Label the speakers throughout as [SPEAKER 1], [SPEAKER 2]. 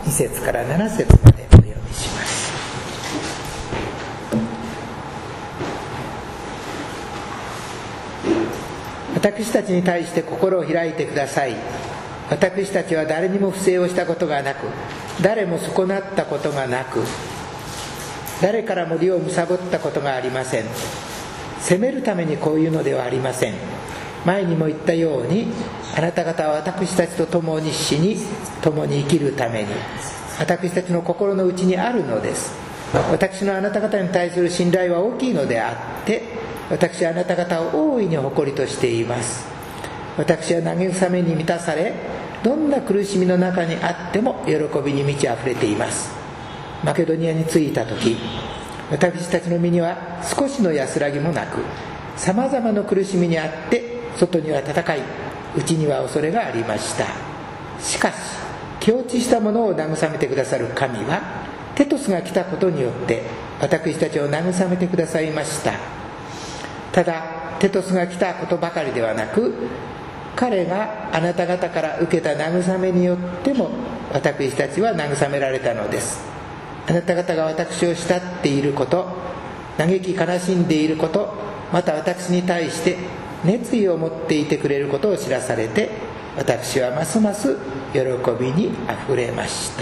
[SPEAKER 1] 2節から7節までお読みします。私たちに対して心を開いてください。私たちは誰にも不正をしたことがなく、誰も損なったことがなく、誰からも利を貪ったことがありません。責めるためにこういうのではありません。前にも言ったように、あなた方は私たちと共に死に、共に生きるために、私たちの心の内にあるのです。私のあなた方に対する信頼は大きいのであって、私はあなた方を大いに誇りとしています。私は慰めに満たされ、どんな苦しみの中にあっても喜びに満ち溢れています。マケドニアに着いた時、私たちの身には少しの安らぎもなく、さまざまな苦しみにあって、外には戦い、内には恐れがありました。しかし気落ちしたものを慰めてくださる神は、テトスが来たことによって私たちを慰めてくださいました。ただテトスが来たことばかりではなく、彼があなた方から受けた慰めによっても私たちは慰められたのです。あなた方が私を慕っていること、嘆き悲しんでいること、また私に対して熱意を持っていてくれることを知らされて、私はますます喜びにあふれました。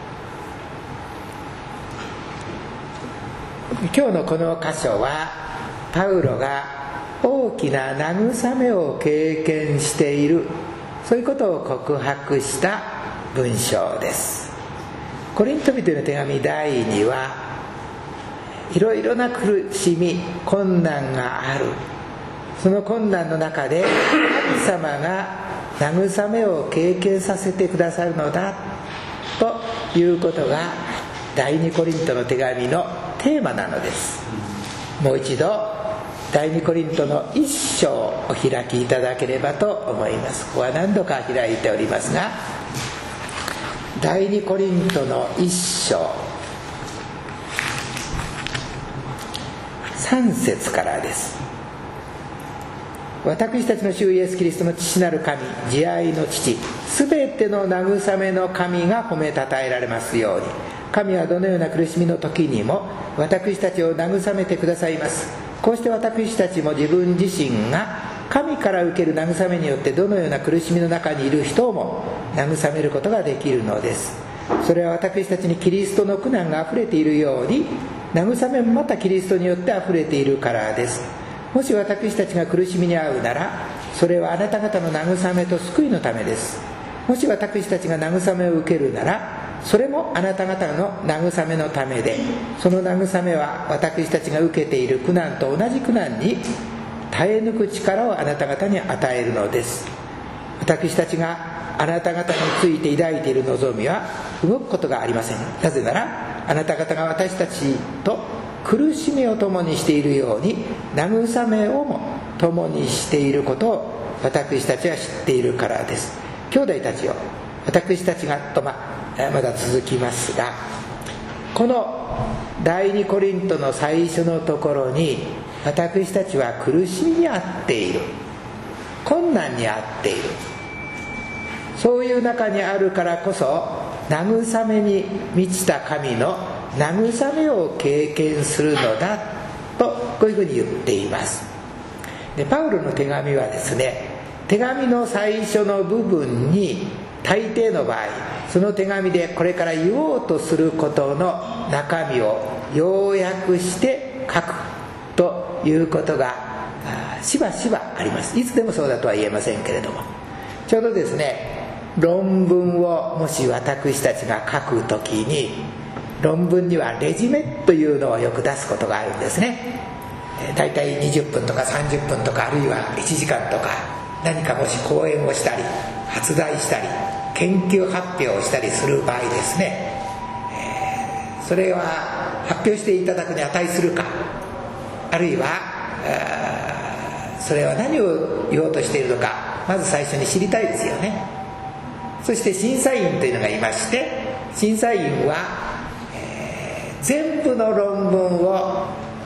[SPEAKER 1] 今日のこの箇所は、パウロが大きな慰めを経験している、そういうことを告白した文章です。コリント人への手紙第2はいろいろな苦しみ、困難がある。その困難の中で神様が慰めを経験させてくださるのだということが第2コリントの手紙のテーマなのです。もう一度第2コリントの1章をお開きいただければと思います。ここは何度か開いておりますが、第2コリントの1章3節からです。私たちの主イエスキリストの父なる神、慈愛の父、すべての慰めの神が褒めたたえられますように。神はどのような苦しみの時にも私たちを慰めてくださいます。こうして私たちも自分自身が神から受ける慰めによってどのような苦しみの中にいる人をも慰めることができるのです。それは私たちにキリストの苦難があふれているように、慰めもまたキリストによってあふれているからです。もし私たちが苦しみに遭うなら、それはあなた方の慰めと救いのためです。もし私たちが慰めを受けるなら、それもあなた方の慰めのためで、その慰めは私たちが受けている苦難と同じ苦難に耐え抜く力をあなた方に与えるのです。私たちがあなた方について抱いている望みは動くことがありません。なぜならあなた方が私たちと苦しみを共にしているように、慰めをも共にしていることを私たちは知っているからです。兄弟たちよ、私たちがとまだ続きますが、この第2コリントの最初のところに、私たちは苦しみにあっている、困難にあっている、そういう中にあるからこそ慰めに満ちた神の慰めを経験するのだと、こういうふうに言っています。でパウロの手紙はですね、手紙の最初の部分に大抵の場合、その手紙でこれから言おうとすることの中身を要約して書くということがしばしばあります。いつでもそうだとは言えませんけれども、ちょうどですね、論文をもし私たちが書くときに、論文にはレジュメというのをよく出すことがあるんですね。だいたい20分とか30分とか、あるいは1時間とか、何かもし講演をしたり発題したり研究発表をしたりする場合ですね、それは発表していただくに値するか、あるいはそれは何を言おうとしているのか、まず最初に知りたいですよね。そして審査員というのがいまして、審査員は、全部の論文を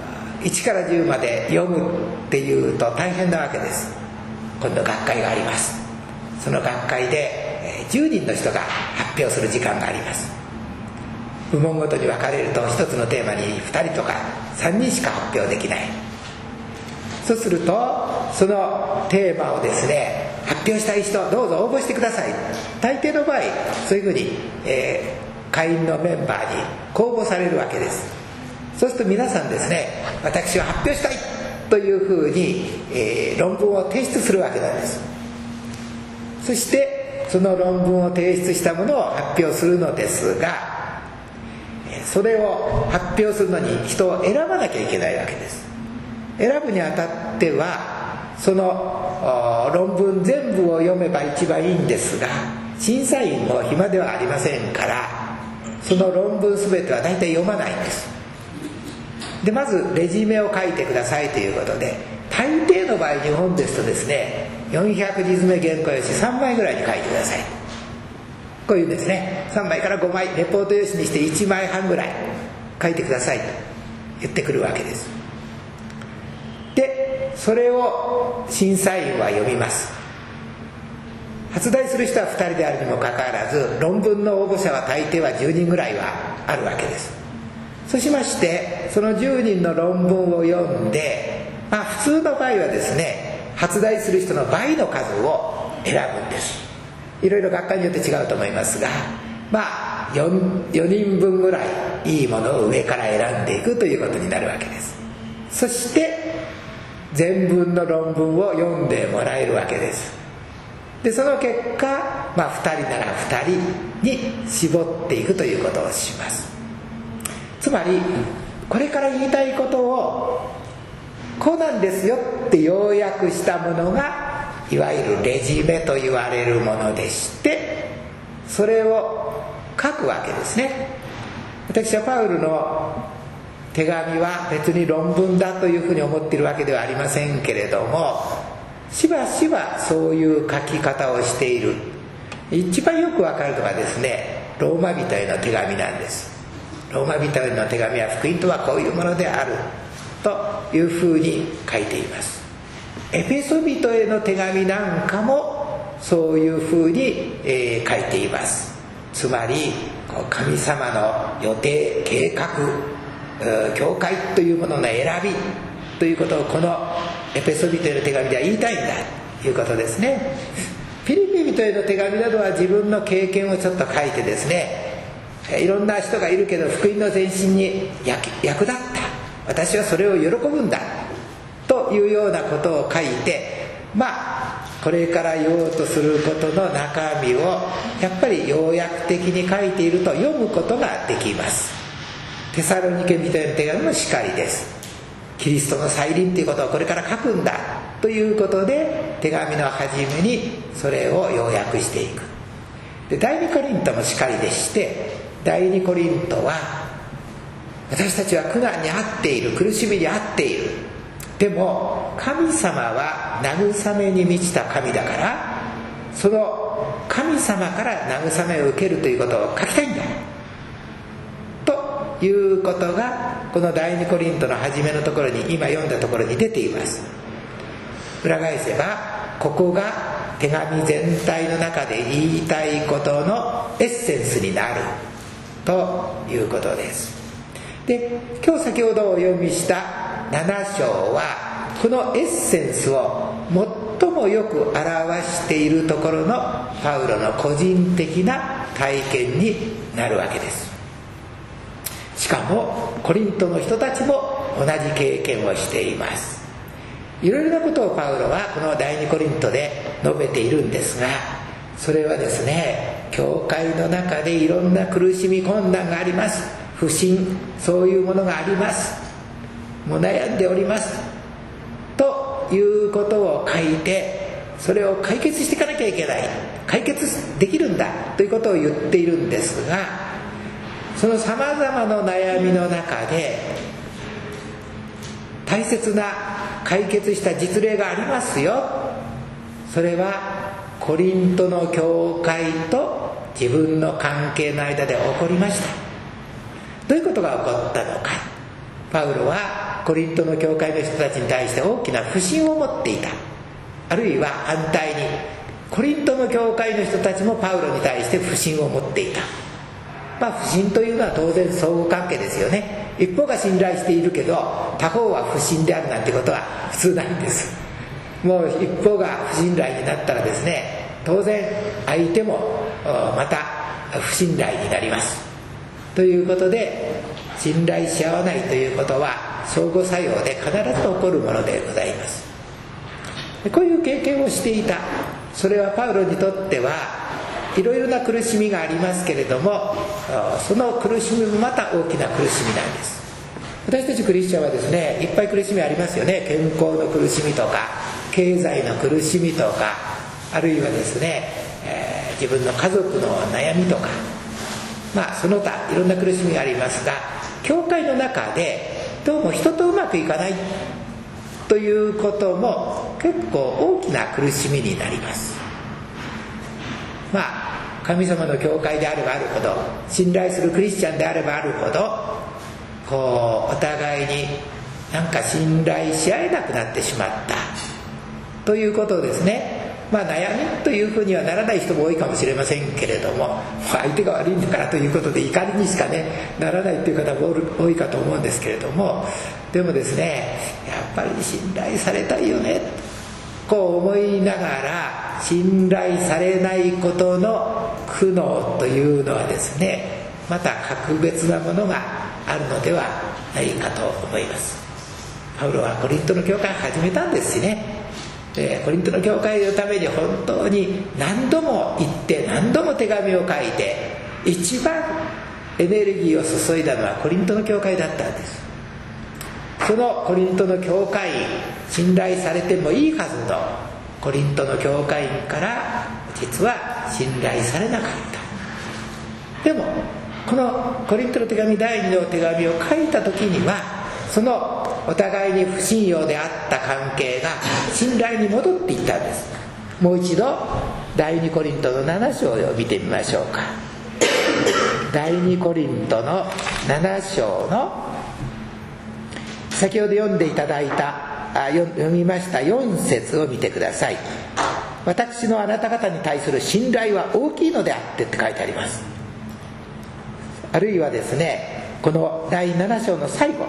[SPEAKER 1] 1から10まで読むっていうと大変なわけです。今度学会があります。その学会で 10人の人が発表する時間があります。部門ごとに分かれると1つのテーマに2人とか3人しか発表できない。そうするとそのテーマをですね、発表したい人どうぞ応募してください。大抵の場合そういうふうに、会員のメンバーに公募されるわけです。そうすると皆さんですね、私は発表したいというふうに、論文を提出するわけなんです。そしてその論文を提出したものを発表するのですが、それを発表するのに人を選ばなきゃいけないわけです。選ぶにあたってはその論文全部を読めば一番いいんですが、審査員も暇ではありませんから、その論文全ては大体読まないんです。でまずレジュメを書いてくださいということで、大抵の場合日本ですとですね、400字詰め原稿用紙3枚ぐらいに書いてください、こういうんですね。3枚から5枚レポート用紙にして1枚半ぐらい書いてくださいと言ってくるわけです。でそれを審査員は読みます。発題する人は2人であるにもかかわらず、論文の応募者は大抵は10人ぐらいはあるわけです。そうしましてその10人の論文を読んで、普通の場合はですね、発題する人の倍の数を選ぶんです。いろいろ学科によって違うと思いますが、4人分ぐらいいいものを上から選んでいくということになるわけです。そして全文の論文を読んでもらえるわけです。でその結果、2人なら2人に絞っていくということをします。つまりこれから言いたいことをこうなんですよって要約したものがいわゆるレジュメと言われるものでして、それを書くわけですね。私はパウルの手紙は別に論文だというふうに思っているわけではありませんけれども、しばしばそういう書き方をしている。一番よくわかるのがですね、ローマ人への手紙なんです。ローマ人への手紙は福音とはこういうものであるというふうに書いています。エペソ人への手紙なんかもそういうふうに、書いています。つまり神様の予定、計画、教会というものの選びということをこのエペソ人への手紙では言いたいんだということですね。フィリピ人への手紙などは自分の経験をちょっと書いてですね、いろんな人がいるけど福音の前進に役立った、私はそれを喜ぶんだというようなことを書いて、これから言おうとすることの中身をやっぱり要約的に書いていると読むことができます。テサロニケ人への手紙もしかりです。キリストの再臨ということをこれから書くんだということで、手紙の初めにそれを要約していく。で第二コリントもしかりでして、第二コリントは私たちは苦難に遭っている、苦しみに遭っている、でも神様は慰めに満ちた神だから、その神様から慰めを受けるということを書きたいんだということがこの第二コリントの初めのところに、今読んだところに出ています。裏返せばここが手紙全体の中で言いたいことのエッセンスになるということです。で今日先ほどお読みした7章はこのエッセンスを最もよく表しているところのパウロの個人的な体験になるわけです。しかもコリントの人たちも同じ経験をしています。いろいろなことをパウロはこの第二コリントで述べているんですが、それはですね、教会の中でいろんな苦しみ困難があります、不信、そういうものがあります、もう悩んでおりますということを書いて、それを解決していかなきゃいけない、解決できるんだということを言っているんですが、そのさまざまな悩みの中で大切な解決した実例がありますよ。それはコリントの教会と自分の関係の間で起こりました。どういうことが起こったのか。パウロはコリントの教会の人たちに対して大きな不信を持っていた。あるいは反対にコリントの教会の人たちもパウロに対して不信を持っていた。不信というのは当然相互関係ですよね。一方が信頼しているけど他方は不信であるなんてことは普通ないんです。もう一方が不信頼になったらですね、当然相手もまた不信頼になります。ということで、信頼し合わないということは相互作用で必ず起こるものでございます。こういう経験をしていた。それはパウロにとってはいろいろな苦しみがありますけれども、その苦しみもまた大きな苦しみなんです。私たちクリスチャンはですね、いっぱい苦しみありますよね。健康の苦しみとか、経済の苦しみとか、あるいはですね、自分の家族の悩みとか、その他いろんな苦しみがありますが、教会の中でどうも人とうまくいかないということも結構大きな苦しみになります。神様の教会であればあるほど、信頼するクリスチャンであればあるほど、お互いになんか信頼し合えなくなってしまったということをですね、悩みというふうにはならない人も多いかもしれませんけれども、相手が悪いんだからということで怒りにしかならないという方も多いかと思うんですけれども、でもですね、やっぱり信頼されたいよね、思いながら信頼されないことの苦悩というのはですね、また格別なものがあるのではないかと思います。パウロはコリントの教会を始めたんですしね。コリントの教会のために本当に何度も行って何度も手紙を書いて一番エネルギーを注いだのはコリントの教会だったんです。そのコリントの教会、信頼されてもいいはずのコリントの教会から実は信頼されなかった。でもこのコリントの手紙第2の手紙を書いた時には、そのお互いに不信用であった関係が信頼に戻っていったんです。もう一度第2コリントの7章を見てみましょうか。第2コリントの7章の先ほど読んでいただいた読みました4節を見てください。私のあなた方に対する信頼は大きいのであってって書いてあります。あるいはですね、この第7章の最後、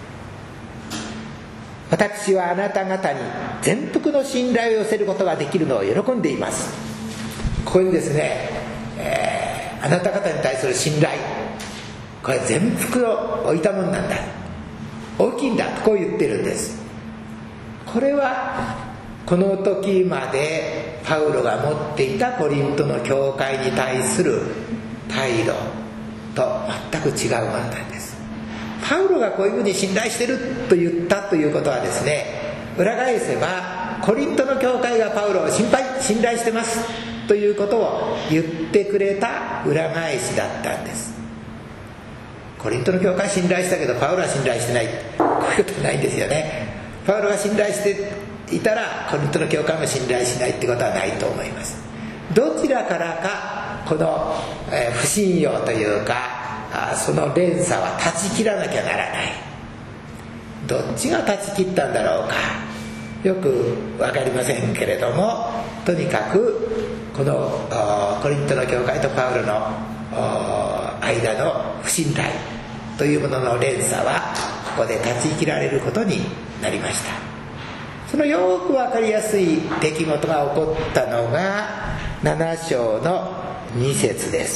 [SPEAKER 1] 私はあなた方に全幅の信頼を寄せることができるのを喜んでいます。ここにですね、あなた方に対する信頼、これ全幅を置いたもんなんだ、大きいんだとこう言ってるんです。これはこの時までパウロが持っていたコリントの教会に対する態度と全く違うものなんです。パウロがこういうふうに信頼してると言ったということはですね、裏返せばコリントの教会がパウロを信頼してますということを言ってくれた裏返しだったんです。コリントの教会信頼したけどパウロは信頼してない、こういうことはないんですよね。パウロが信頼していたらコリントの教会も信頼しないってことはないと思います。どちらからかこの不信用というかその連鎖は断ち切らなきゃならない。どっちが断ち切ったんだろうかよく分かりませんけれども、とにかくこのコリントの教会とパウロの間の不信頼というものの連鎖はここで断ち切られることになりました。そのよく分かりやすい出来事が起こったのが7章の2節です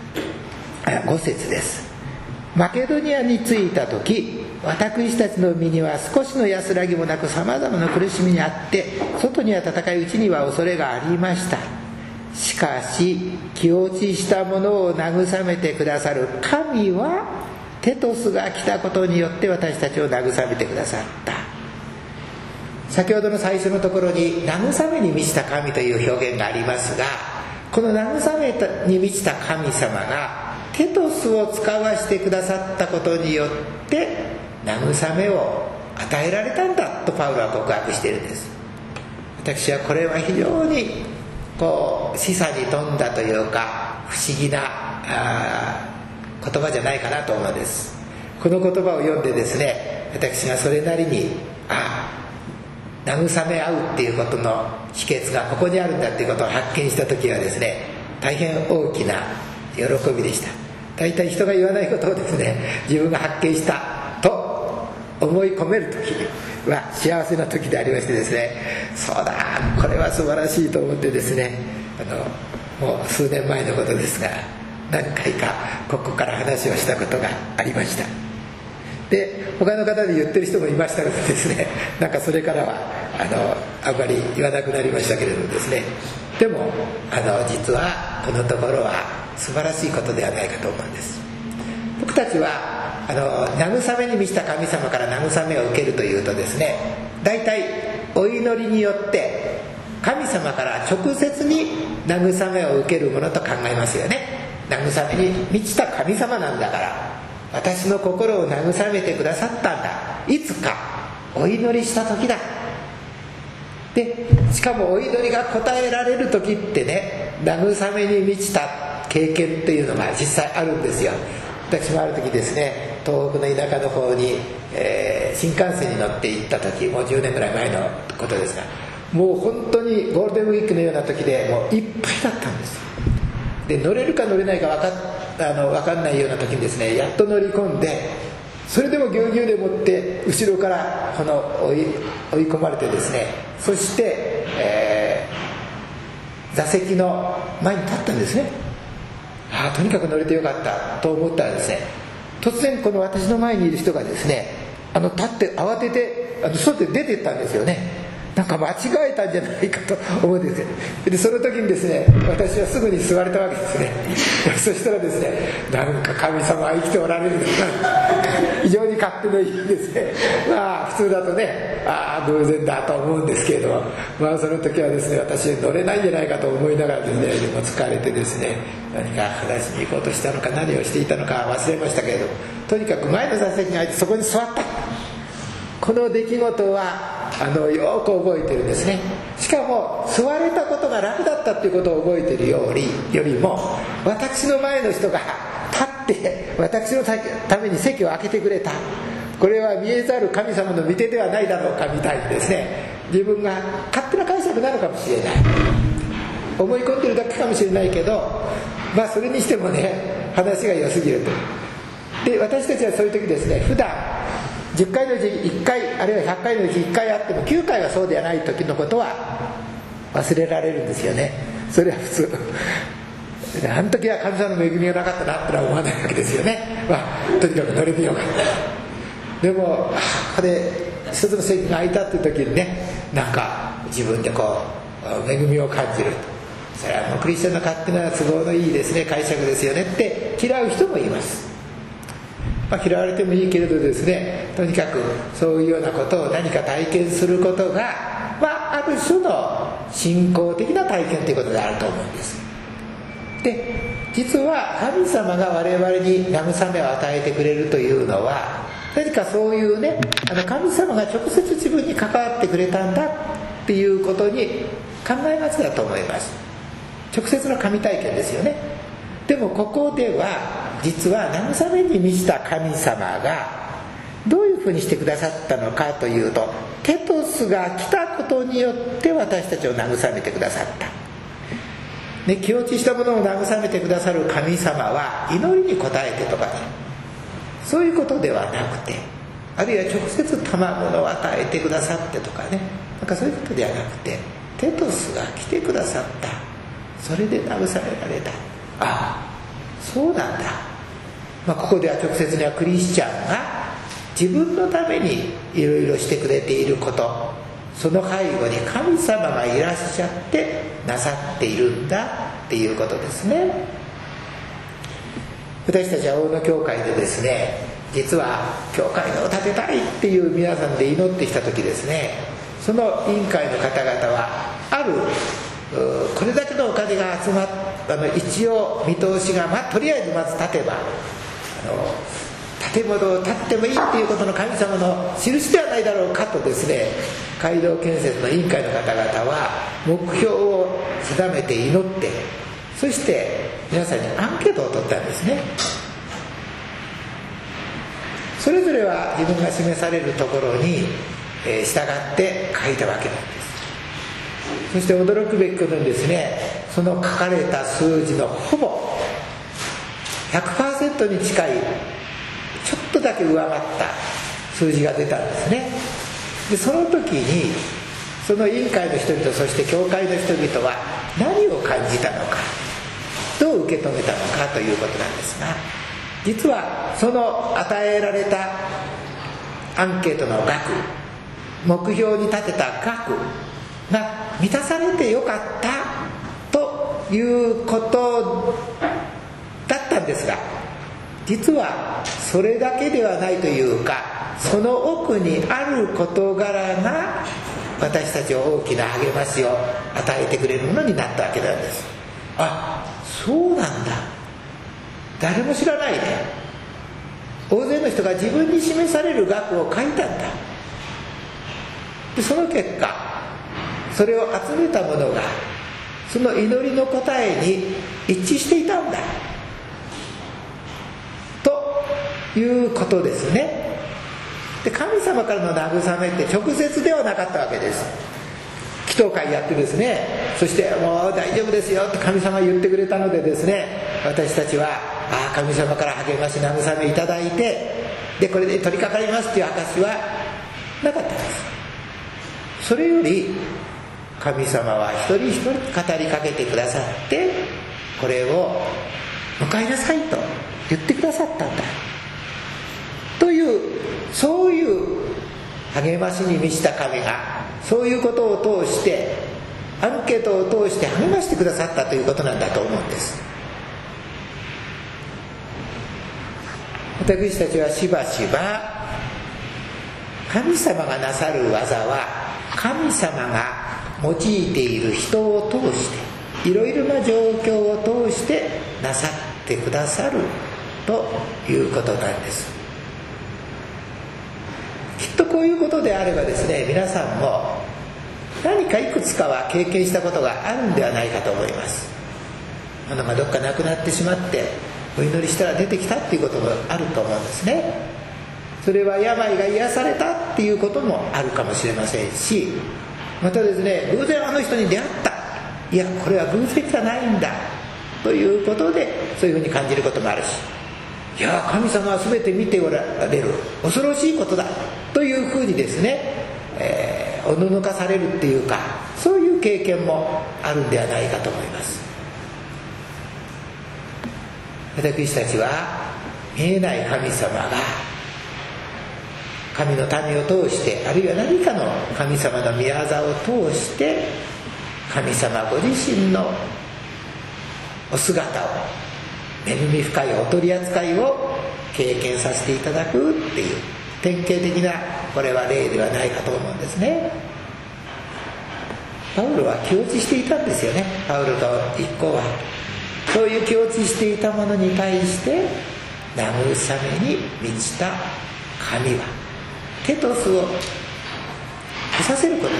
[SPEAKER 1] 。5節です。マケドニアに着いた時、私たちの身には少しの安らぎもなくさまざまな苦しみにあって、外には戦いうちには恐れがありました。しかし気落ちしたものを慰めてくださる神はテトスが来たことによって私たちを慰めてくださった。先ほどの最初のところに慰めに満ちた神という表現がありますが、この慰めに満ちた神様がテトスを使わせてくださったことによって慰めを与えられたんだとパウロは告白しているんです。私はこれは非常に示唆に富んだというか不思議な言葉じゃないかなと思うんです。この言葉を読んでですね、私がそれなりに慰め合うっていうことの秘訣がここにあるんだっていうことを発見した時はですね、大変大きな喜びでした。大体人が言わないことをですね、自分が発見したと思い込める時は幸せな時でありましてですね、そうだ、これは素晴らしいと思ってですね、もう数年前のことですが、何回かここから話をしたことがありました。で、他の方で言ってる人もいましたのでですね、なんかそれからはあんまり言わなくなりましたけれどもですね、でも実はこのところは素晴らしいことではないかと思うんです。僕たちは慰めに満ちた神様から慰めを受けるというとですね、大体お祈りによって神様から直接に慰めを受けるものと考えますよね。慰めに満ちた神様なんだから、私の心を慰めてくださったんだ、いつかお祈りした時だ。でしかもお祈りが答えられる時ってね、慰めに満ちた経験っていうのが実際あるんですよ。私もある時ですね、東北の田舎の方に、新幹線に乗って行った時、もう10年ぐらい前のことですが、もう本当にゴールデンウィークのような時でもういっぱいだったんですよ。で乗れるか乗れないか分かんないような時にですね、やっと乗り込んで、それでもぎゅうぎゅうでもって後ろから追い込まれてですね、そして、座席の前に立ったんですね。とにかく乗れてよかったと思ったらですね、突然この私の前にいる人がですね、立って慌てて外で出て行ったんですよね。なんか間違えたんじゃないかと思うんですよ。でその時にですね、私はすぐに座れたわけですね。そしたらですね、なんか神様は生きておられるんだな、非常に勝手のいいですね、普通だとね、偶然だと思うんですけれども、その時はですね、私乗れないんじゃないかと思いながらですね、でも疲れてですね、何か話しに行こうとしたのか何をしていたのか忘れましたけれども、とにかく前の座席に入ってそこに座った。この出来事はよく覚えてるんですね。しかも座れたことが楽だったっていうことを覚えているよりも、私の前の人が立って私のために席を空けてくれた、これは見えざる神様の御手ではないだろうかみたいにですね、自分が勝手な解釈なのかもしれない、思い込んでるだけかもしれないけど、それにしてもね、話が良すぎると。で私たちはそういう時ですね、普段10回のうち1回、あるいは100回のうち1回あっても9回はそうではない時のことは忘れられるんですよね。それは普通あの時は神様の恵みがなかったなってのは思わないわけですよね。とにかく乗れてよかった。でもここで一つの席が空いたっていう時にね、なんか自分で恵みを感じる。それはもうクリスチャンの勝手な都合のいいですね解釈ですよねって嫌う人もいます。嫌われてもいいけれどですね、とにかくそういうようなことを何か体験することが、ある種の信仰的な体験ということであると思うんです。で実は神様が我々に慰めを与えてくれるというのは、何かそういうね、神様が直接自分に関わってくれたんだっていうことに考えがちだと思います。直接の神体験ですよね。でもここでは実は慰めに満ちた神様がどういうふうにしてくださったのかというと、テトスが来たことによって私たちを慰めてくださった、気落ちしたものを慰めてくださる神様は祈りに応えてとかね、そういうことではなくて、あるいは直接賜物を与えてくださってとかね、なんかそういうことではなくて、テトスが来てくださった、それで慰められた。そうなんだ。ここでは直接にはクリスチャンが自分のためにいろいろしてくれていること、その背後に神様がいらっしゃってなさっているんだっていうことですね。私たちは大野教会でですね、実は教会を建てたいっていう皆さんで祈ってきた時ですね、その委員会の方々はあるこれだけのお金が集まっ一応見通しが、とりあえずまず立てば建物を建ってもいいっていうことの神様の印ではないだろうかとですね、街道建設の委員会の方々は目標を定めて祈って、そして皆さんにアンケートを取ったんですね。それぞれは自分が示されるところに、 従って書いたわけなんです。そして驚くべきことにですね、その書かれた数字のほぼ 100% に近い、ちょっとだけ上回った数字が出たんですね。でその時にその委員会の人々、そして教会の人々は何を感じたのか、どう受け止めたのかということなんですが、実はその与えられたアンケートの額、目標に立てた額が満たされてよかったということだったんですが、実はそれだけではないというか、その奥にある事柄が私たちを大きな励ましを与えてくれるものになったわけなんです。あ、そうなんだ、誰も知らないね、大勢の人が自分に示される額を書いたんだ。でその結果、それを集めたものがその祈りの答えに一致していたんだということですね。で神様からの慰めって直接ではなかったわけです。祈祷会やってですね、そしてもう大丈夫ですよって神様が言ってくれたのでですね、私たちは神様から励まし慰めいただいて、でこれで取り掛かりますっていう証はなかったんです。それより神様は一人一人語りかけてくださって、これを迎えなさいと言ってくださったんだという、そういう励ましに満ちた神がそういうことを通して、アンケートを通して励ましてくださったということなんだと思うんです。私たちはしばしば神様がなさる技は神様が用いている人を通して、いろいろな状況を通してなさってくださるということなんです。きっとこういうことであればですね、皆さんも何かいくつかは経験したことがあるんではないかと思います。物がどっかなくなってしまってお祈りしたら出てきたっていうこともあると思うんですね。それは病が癒されたっていうこともあるかもしれませんし、またですね、偶然あの人に出会った、いやこれは偶然じゃないんだということでそういうふうに感じることもあるし、いや神様は全て見ておられる、恐ろしいことだというふうにですね、おののかされるっていうか、そういう経験もあるんではないかと思います。私たちは見えない神様が神の民を通して、あるいは何かの神様の御業を通して、神様ご自身のお姿を、恵み深いお取り扱いを経験させていただくっていう典型的な、これは例ではないかと思うんですね。パウロは気落ちしていたんですよね。パウロと一行はそういう気落ちしていたものに対して慰めに満ちた神はテトスを来させることによ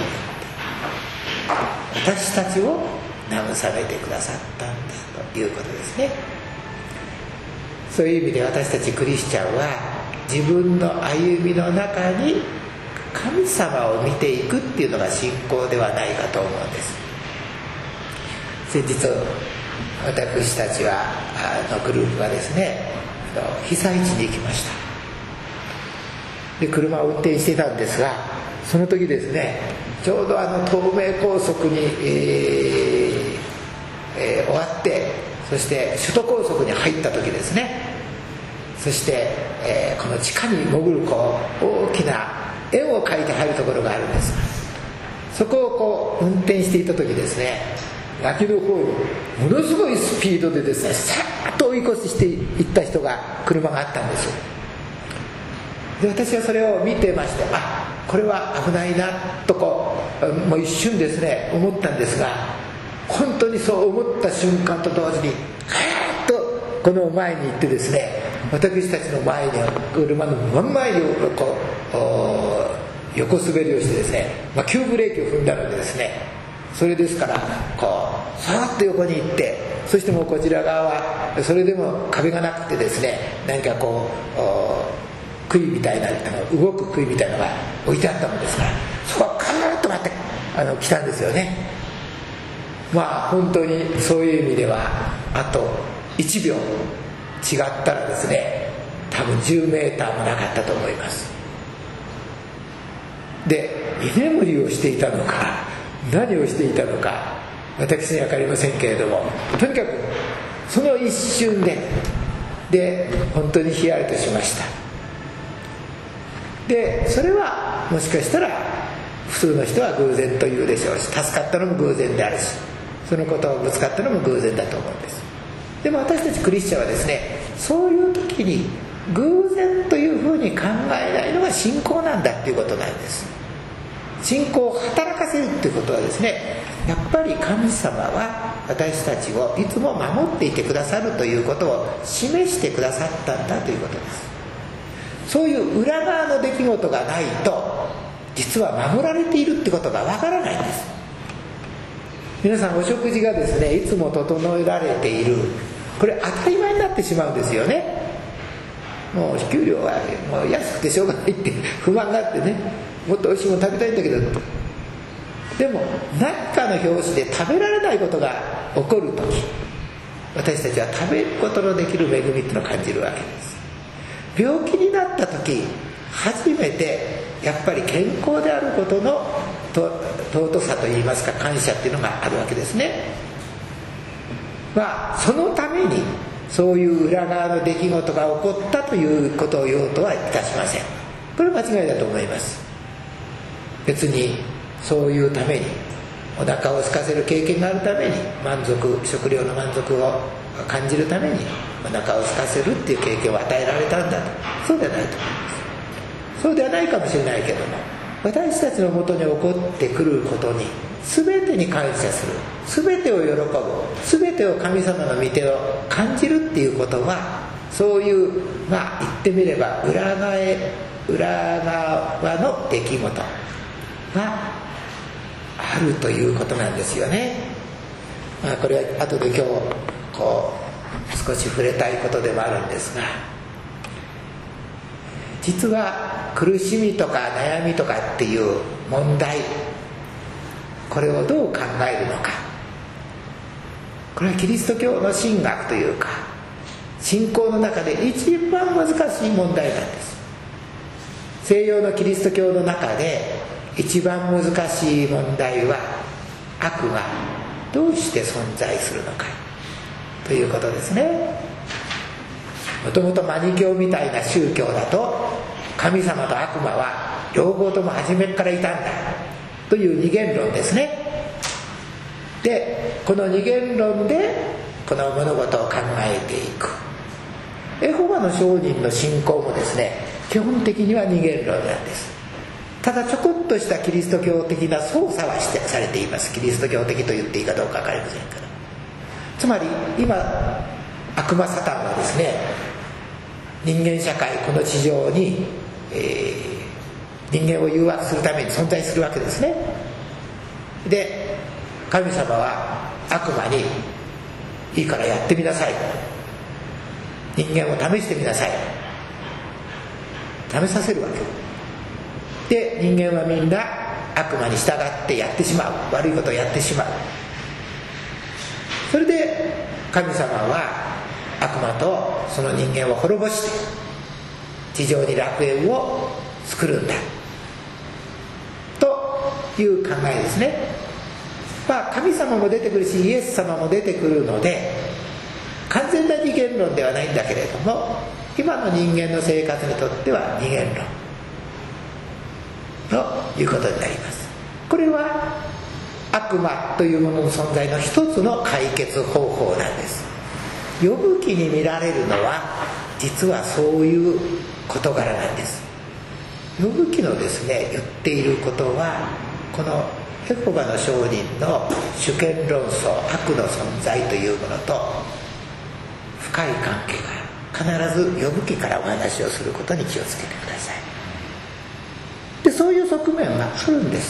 [SPEAKER 1] って私たちを慰めてくださったんだということですね。そういう意味で私たちクリスチャンは自分の歩みの中に神様を見ていくっていうのが信仰ではないかと思うんです。先日私たちはのグループがですね、被災地に行きました。で車を運転していたんですが、その時ですね、ちょうど東名高速に、終わって、そして首都高速に入った時ですね、そして、この地下に潜る大きな円を描いて入るところがあるんです。そこを運転していた時ですね、脇の方にものすごいスピードでですね、さーっと追い越していった車があったんですよ。で私はそれを見てまして、これは危ないなともう一瞬ですね思ったんですが、本当にそう思った瞬間と同時にカーッとこの前に行ってですね、私たちの前に車の真ん前に横滑りをしてですね、急ブレーキを踏んだのでですね、それですからさーっと横に行って、そしてもうこちら側はそれでも壁がなくてですね、何か杭みたいな動く杭みたいなのが置いてあったのですから、そこはカーッと待って来たんですよね。まあ本当にそういう意味ではあと1秒違ったらですね、多分10メーターもなかったと思います。で、居眠りをしていたのか何をしていたのか私には分かりませんけれども、とにかくその一瞬で本当にヒヤリとしました。でそれはもしかしたら普通の人は偶然と言うでしょうし、助かったのも偶然であるし、そのことをぶつかったのも偶然だと思うんです。でも私たちクリスチャンはですね、そういう時に偶然というふうに考えないのが信仰なんだっていうことなんです。信仰を働かせるっていうことはですね、やっぱり神様は私たちをいつも守っていてくださるということを示してくださったんだということです。そういう裏側の出来事がないと実は守られているってことがわからないんです。皆さんお食事がですねいつも整えられている、これ当たり前になってしまうんですよね。もう給料はもう安くてしょうがないって不満があってね、もっと美味しいもの食べたいんだけど、でも何かの拍子で食べられないことが起こるとき、私たちは食べることのできる恵みっていうのを感じるわけです。病気になったとき初めてやっぱり健康であることの尊さといいますか感謝っていうのがあるわけですね。まあそのためにそういう裏側の出来事が起こったということを言おうとはいたしません。これは間違いだと思います。別にそういうためにお腹を空かせる経験があるために食料の満足を感じるためにお腹を空かせるっていう経験を与えられたんだと、そうではないと思います。そうではないかもしれないけども、私たちのもとに起こってくることに全てに感謝する、全てを喜ぶ、全てを神様の御手を感じるっていうことは、そういうまあ言ってみれば裏側の出来事があるということなんですよね。まあ、これは後で今日少し触れたいことでもあるんですが、実は苦しみとか悩みとかっていう問題、これをどう考えるのか、これはキリスト教の神学というか信仰の中で一番難しい問題なんです。西洋のキリスト教の中で一番難しい問題は、悪がどうして存在するのかということですね。もともとマニ教みたいな宗教だと、神様と悪魔は両方とも初めからいたんだという二元論ですね。でこの二元論でこの物事を考えていく。エホバの証人の信仰もですね、基本的には二元論なんです。ただちょこっとしたキリスト教的な操作はされています。キリスト教的と言っていいかどうか分かりませんけど、つまり今悪魔サタンはですね、人間社会、この地上に、人間を誘惑するために存在するわけですね。で神様は悪魔にいいからやってみなさい、人間を試してみなさい、試させるわけで、人間はみんな悪魔に従ってやってしまう、悪いことをやってしまう。それで神様は悪魔とその人間を滅ぼして地上に楽園を作るんだという考えですね。まあ神様も出てくるしイエス様も出てくるので、完全な二元論ではないんだけれども、今の人間の生活にとっては二元論ということになります。これは悪魔というものの存在の一つの解決方法なんです。呼ぶ記に見られるのは実はそういう事柄なんです。呼ぶ記のですね言っていることは、このエホバの証人の主権論争、悪の存在というものと深い関係が、必ず呼ぶ記からお話をすることに気をつけてください。でそういう側面があるんです。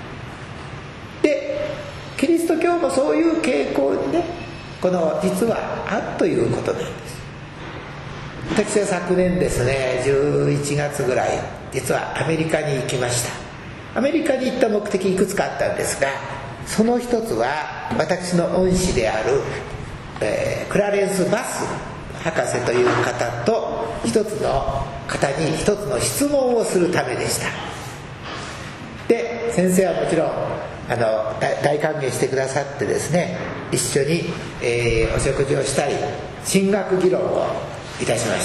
[SPEAKER 1] でキリスト教もそういう傾向にね、この実はあるということなんです。 私は昨年ですね、11月ぐらい実はアメリカに行きました。アメリカに行った目的いくつかあったんですが、その一つは私の恩師である、クラレンス・バス博士という方と一つの方に一つの質問をするためでした。で、先生はもちろん大歓迎してくださってですね、一緒に、お食事をしたり神学議論をいたしました。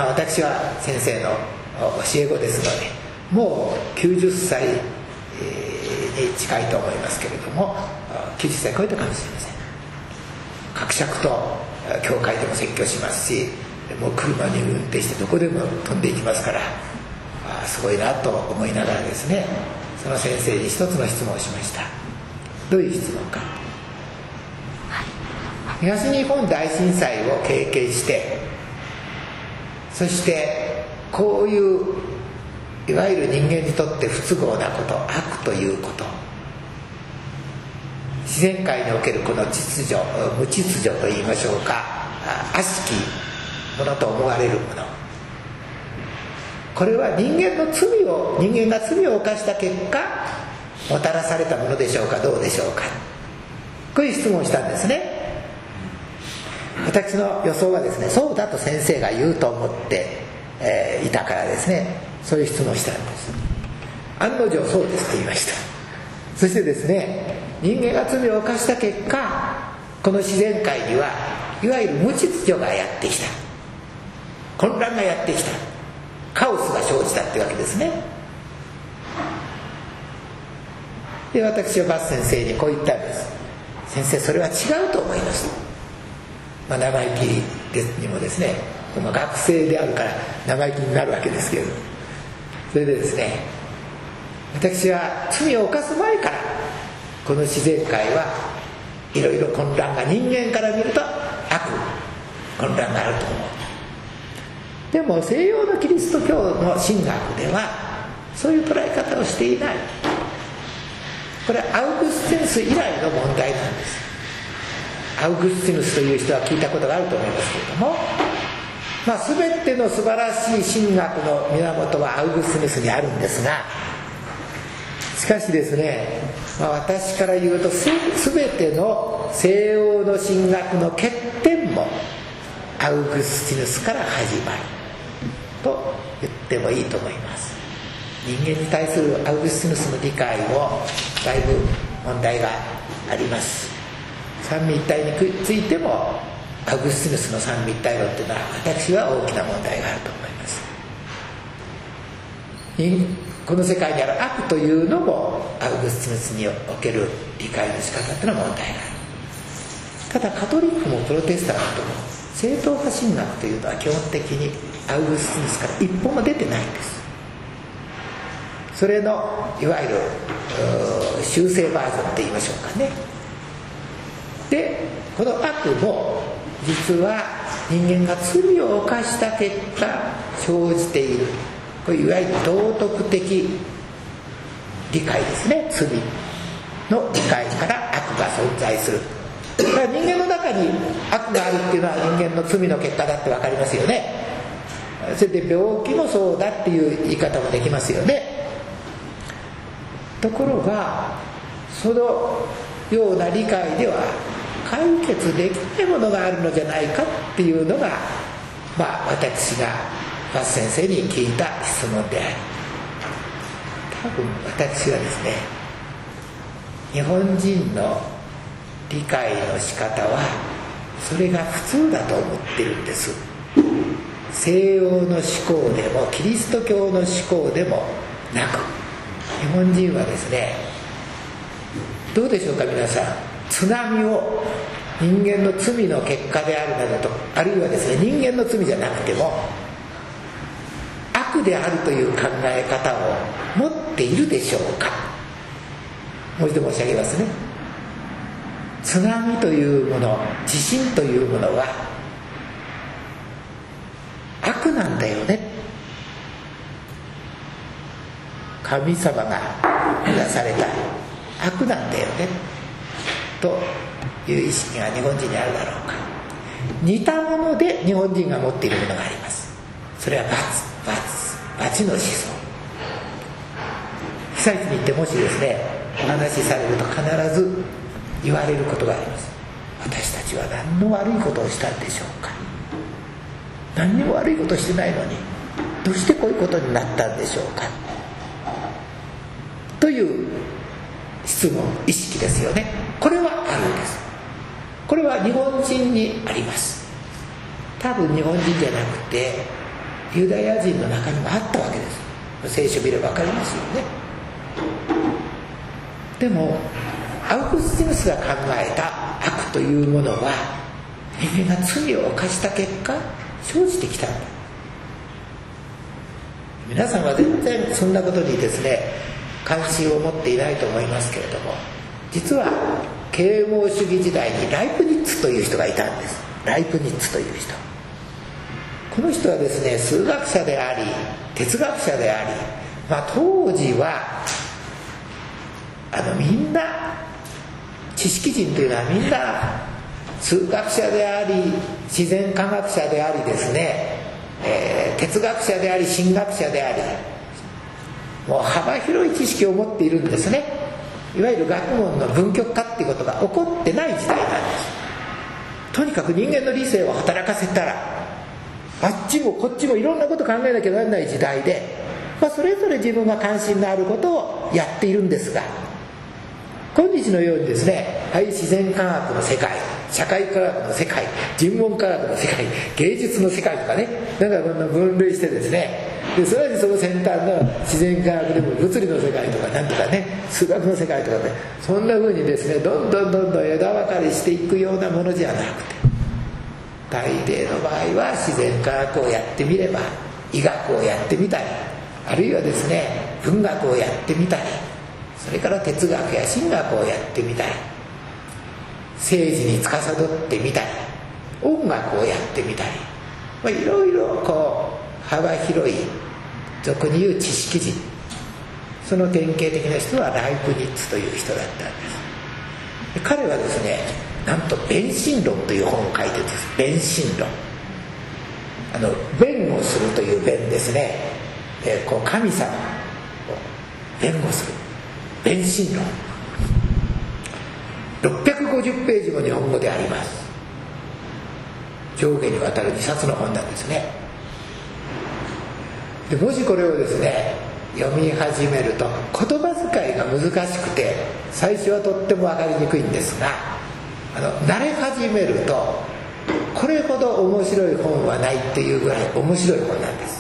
[SPEAKER 1] 私は先生の教え子ですので、もう90歳に近いと思いますけれども、90歳超えたかもしれません。かくしゃくと教会でも説教しますし、もう車に運転してどこでも飛んでいきますから、すごいなと思いながらですね、その先生に一つの質問をしました。どういう質問か。東日本大震災を経験して、そしてこういういわゆる人間にとって不都合なこと、悪ということ、自然界におけるこの秩序、無秩序といいましょうか、悪しきものと思われるもの、これは人間が罪を犯した結果もたらされたものでしょうか、どうでしょうか、こういう質問をしたんですね。私の予想はですね、そうだと先生が言うと思って、いたからですね、そういう質問をしたんです。案の定そうですと言いました。そしてですね、人間が罪を犯した結果、この自然界にはいわゆる無秩序がやってきた、混乱がやってきた、カオスが生じたってわけですね。で、私はバス先生にこう言ったんです。先生、それは違うと思います。生意気にもですね、学生であるから生意気になるわけですけれど、それでですね、私は罪を犯す前からこの自然界はいろいろ混乱が、人間から見ると混乱があると思う。でも西洋のキリスト教の神学ではそういう捉え方をしていない。これはアウグスティヌス以来の問題なんです。アウグスティヌスという人は聞いたことがあると思いますけれども、全ての素晴らしい神学の源はアウグスティヌスにあるんですが、しかしですね、私から言うと全ての西洋の神学の欠点もアウグスティヌスから始まると言ってもいいと思います。人間に対するアウグスティヌスの理解もだいぶ問題があります。三位一体についてもアウグスティヌスの三位一体論というのは私は大きな問題があると思います。この世界にある悪というのもアウグスティヌスにおける理解の仕方というのは問題がある。ただカトリックもプロテスタントも正統派神学というのは基本的にアウグスティヌスから一歩も出てないんです。それのいわゆる修正バージョンって言いましょうかね。で、この悪も実は人間が罪を犯した結果生じている、これいわゆる道徳的理解ですね。罪の理解から悪が存在する。だから人間の中に悪があるっていうのは人間の罪の結果だって分かりますよね。それで病気もそうだっていう言い方もできますよね。ところがそのような理解では解決できないものがあるのじゃないかっていうのが、私がバス先生に聞いた質問である。多分私はですね、日本人の理解の仕方はそれが普通だと思ってるんです。西洋の思考でもキリスト教の思考でもなく、日本人はですね、どうでしょうか皆さん、津波を人間の罪の結果であるなどと、あるいはですね、人間の罪じゃなくても悪であるという考え方を持っているでしょうか。もう一度申し上げますね。津波というもの、地震というものは悪なんだよね、神様が下された悪なんだよねという意識が日本人にあるだろうか。似たもので日本人が持っているものがあります。 それは罰の思想。被災地に行ってもしですねお話しされると必ず言われることがあります。私たちは何の悪いことをしたんでしょうか。何にも悪いことしてないのにどうしてこういうことになったんでしょうかという質問、意識ですよね。これはあるんです。これは日本人にあります。多分日本人じゃなくてユダヤ人の中にもあったわけです。聖書見れば分かりますよね。でもアウグスティヌスが考えた悪というものは人間が罪を犯した結果生じてきたんだ。皆さんは全然そんなことにですね関心を持っていないと思いますけれども、実は啓蒙主義時代にライプニッツという人がいたんです。ライプニッツという人、この人はですね数学者であり哲学者であり、当時はみんな知識人というのはみんな数学者であり自然科学者でありですね、哲学者であり神学者であり、もう幅広い知識を持っているんですね。いわゆる学問の分極化っていうことが起こってない時代なんです。とにかく人間の理性を働かせたらあっちもこっちもいろんなこと考えなきゃならない時代で、それぞれ自分が関心のあることをやっているんですが、今日のようにですね、自然科学の世界、社会科学の世界、人文科学の世界、芸術の世界とかね、こんな分類してですね、でさらにその先端の自然科学でも物理の世界とかなんとかね、数学の世界とかね、そんな風にですねどんどん枝分かれしていくようなものじゃなくて、大抵の場合は自然科学をやってみれば医学をやってみたり、あるいはですね文学をやってみたり、それから哲学や神学をやってみたり、政治に司ってみたり、音楽をやってみたり、いろいろ幅広い俗に言う知識人、その典型的な人はライプニッツという人だったんです。彼はですねなんと弁心論という本を書いてるんです。弁心論、弁護するという弁ですね、神様を弁護する弁心論、650ページも日本語であります。上下にわたる2冊の本なんですね。でもしこれをですね読み始めると言葉遣いが難しくて最初はとっても分かりにくいんですが、慣れ始めるとこれほど面白い本はないっていうぐらい面白い本なんです。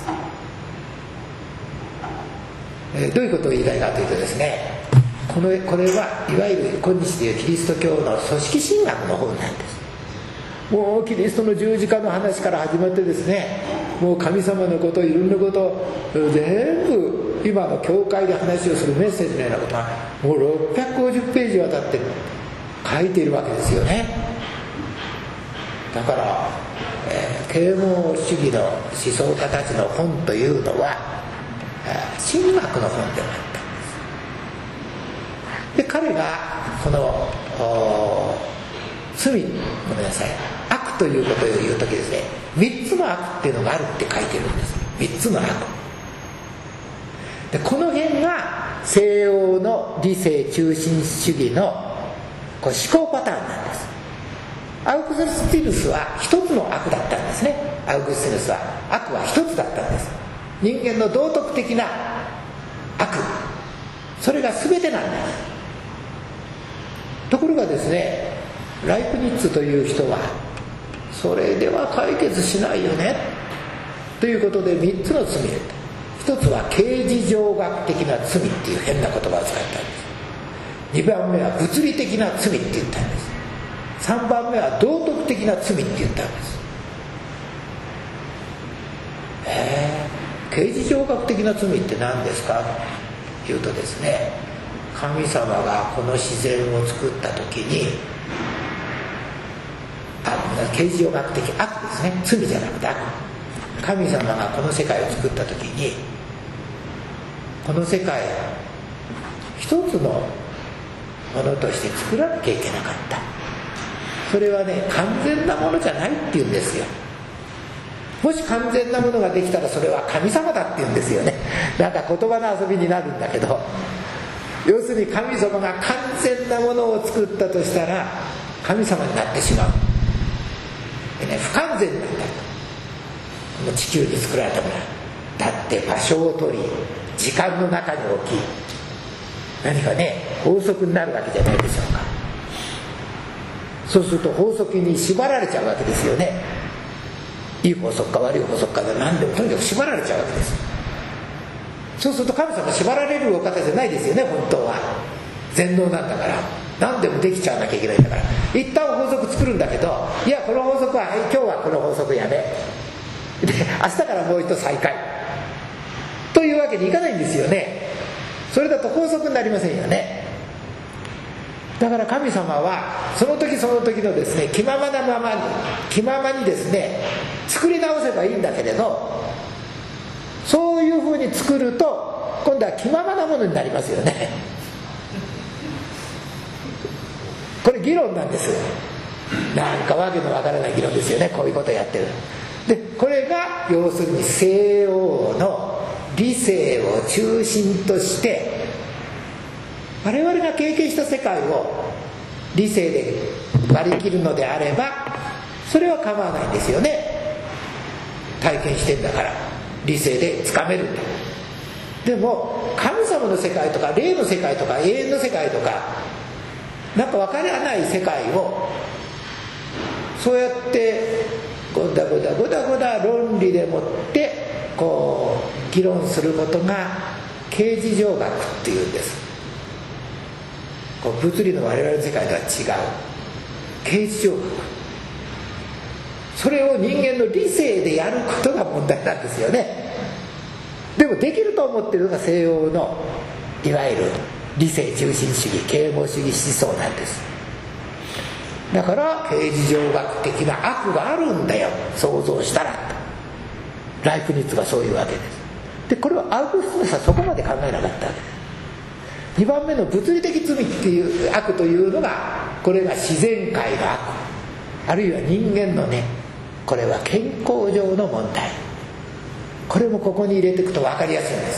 [SPEAKER 1] どういうことを言いたいかというとですね、これはいわゆる今日でいうキリスト教の組織神学の本なんです。もうキリストの十字架の話から始まってですね、もう神様のこと、いろんなことを全部今の教会で話をするメッセージのようなことがもう650ページにわたって書いているわけですよね。だから、啓蒙主義の思想家たちの本というのは神学の本でもあったんです。で彼がこの悪ということを言うときですね、3つの悪っていうのがあるって書いてるんです。3つの悪で、この辺が西欧の理性中心主義の思考パターンなんです。アウグスティヌスは一つの悪だったんですね。アウグスティヌスは悪は一つだったんです。人間の道徳的な悪、それが全てなんです。ところがですね、ライプニッツという人はそれでは解決しないよねということで3つの罪を言った。一つは刑事上学的な罪っていう変な言葉を使ったんです。2番目は物理的な罪って言ったんです。3番目は道徳的な罪って言ったんです。刑事上学的な罪って何ですかというとですね、神様がこの自然を作った時に、刑事上学的悪ですね、罪じゃなくて悪。神様がこの世界を作った時に、この世界を一つのものとして作らなきゃいけなかった。それはね、完全なものじゃないっていうんですよ。 もし完全なものができたらそれは神様だって言うんですよね。なんか言葉の遊びになるんだけど、要するに神様が完全なものを作ったとしたら神様になってしまうで、ね、不完全なんだと。この地球に作られたものだって場所を取り時間の中に置き何かね法則になるわけじゃないでしょうか。そうすると法則に縛られちゃうわけですよね。いい法則か悪い法則かで何でもとにかく縛られちゃうわけです。そうすると神様縛られるお方じゃないですよね。本当は全能なんだから何でもできちゃわなきゃいけないんだから、一旦法則作るんだけど、いやこの法則は、はい、今日はこの法則やめで明日からもう一度再開というわけにいかないんですよね。それだと法則になりませんよね。だから神様はその時その時のですね気ままにですね作り直せばいいんだけれど、そういうふうに作ると今度は気ままなものになりますよね。これ議論なんです。なんかわけのわからない議論ですよね。こういうことをやってる。でこれが要するに西洋の理性を中心として我々が経験した世界を理性で割り切るのであればそれは構わないんですよね。体験してんだから理性でつかめるんだ。でも神様の世界とか霊の世界とか永遠の世界とかなんか分からない世界をそうやってゴダゴダ論理でもってこう議論することが形而上学っていうんです。こう物理の我々の世界とは違う形而上学、それを人間の理性でやることが問題なんですよね。でもできると思っているのが西洋のいわゆる理性中心主義啓蒙主義思想なんです。だから形而上学的な悪があるんだよ想像したら、ライプニッツがそういうわけです。でこれはアウグストゥヌスはそこまで考えなかったわけです。2番目の物理的罪っていう悪というのがこれが自然界の悪、あるいは人間のねこれは健康上の問題、これもここに入れていくと分かりやすいんです。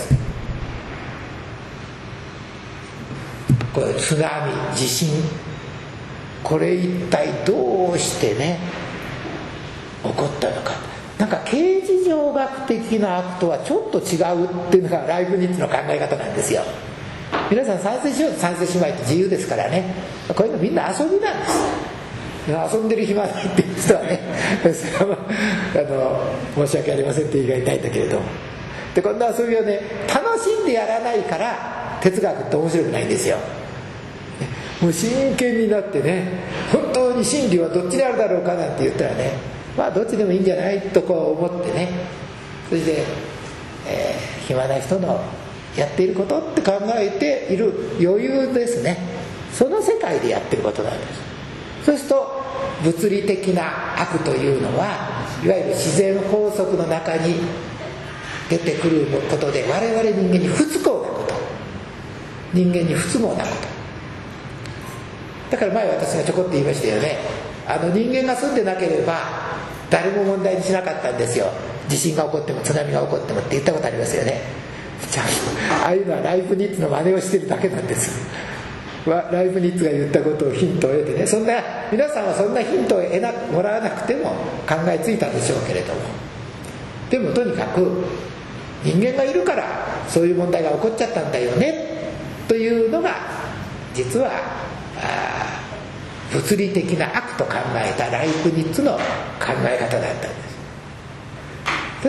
[SPEAKER 1] これ津波地震、これ一体どうしてね起こったのか、なんか形而上学的な悪とはちょっと違うっていうのがライプニッツの考え方なんですよ。皆さん賛成しようと賛成しまいって自由ですからね、こういうのみんな遊びなんです。遊んでる暇ないっていう人はねそれは申し訳ありませんって言いたいんだけれども、でこんな遊びをね楽しんでやらないから哲学って面白くないんですよ。もう真剣になってね本当に真理はどっちにあるだろうかなんて言ったらね、まあどっちでもいいんじゃないとこう思ってね、それで、暇な人のやっていることって考えている余裕ですね。その世界でやってることなんです。そうすると物理的な悪というのはいわゆる自然法則の中に出てくることで我々人間に不都合なこと、人間に不都合なことだから、前私がちょこっと言いましたよね。人間が住んでなければ誰も問題にしなかったんですよ。地震が起こっても津波が起こってもって言ったことありますよね。じゃあああいうのはライプニッツの真似をしてるだけなんです。ライプニッツが言ったことをヒントを得てね、そんな皆さんはそんなヒントをもらわなくても考えついたんでしょうけれども、でもとにかく人間がいるからそういう問題が起こっちゃったんだよねというのが実は物理的な悪と考えたライプニッツの考え方だったんです。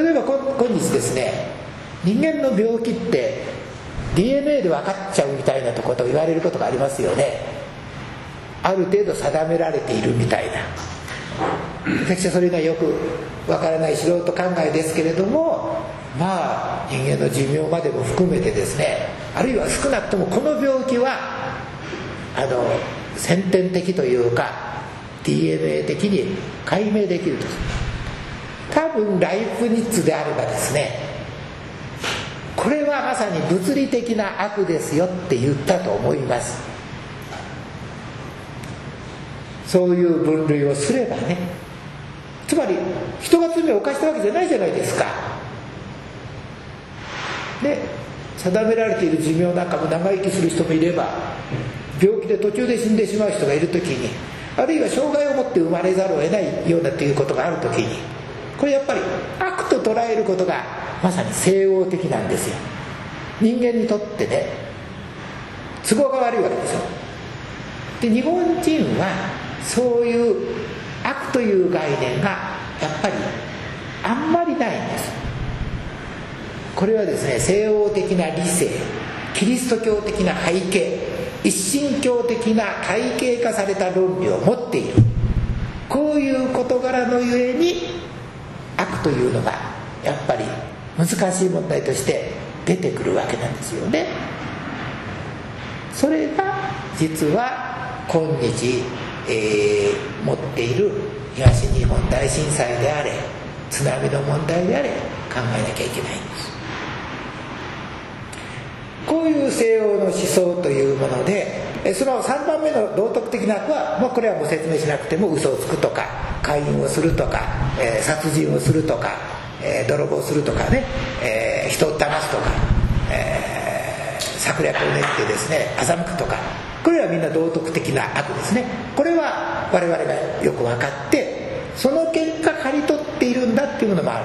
[SPEAKER 1] 例えば今日ですね、人間の病気って DNA で分かっちゃうみたいなことを言われることがありますよね。ある程度定められているみたいな、私はそれがよく分からない素人考えですけれども、まあ人間の寿命までも含めてですね、あるいは少なくともこの病気は先天的というか DNA 的に解明できると。多分ライプニッツであればですね、これはまさに物理的な悪ですよって言ったと思います。そういう分類をすればね。 つまり人が罪を犯したわけじゃないじゃないですか。で定められている寿命なんかも長生きする人もいれば、病気で途中で死んでしまう人がいる時に、あるいは障害を持って生まれざるを得ないようなということがある時に、これやっぱり悪と捉えることがまさに西欧的なんですよ。人間にとってね、都合が悪いわけですよ。で日本人はそういう悪という概念がやっぱりあんまりないんです。これはですね、西欧的な理性、キリスト教的な背景、一神教的な体系化された論理を持っている、こういう事柄のゆえに悪というのがやっぱり難しい問題として出てくるわけなんですよね。それが実は今日、持っている東日本大震災であれ、津波の問題であれ考えなきゃいけないんです。こういう西欧の思想というもので、その3番目の道徳的な悪は、もうこれはもう説明しなくても、嘘をつくとか姦淫をするとか、殺人をするとか、泥棒するとかね、人を騙すとか、策略を練ってですね欺くとか、これはみんな道徳的な悪ですね。これは我々がよく分かって、その結果刈り取っているんだっていうものもある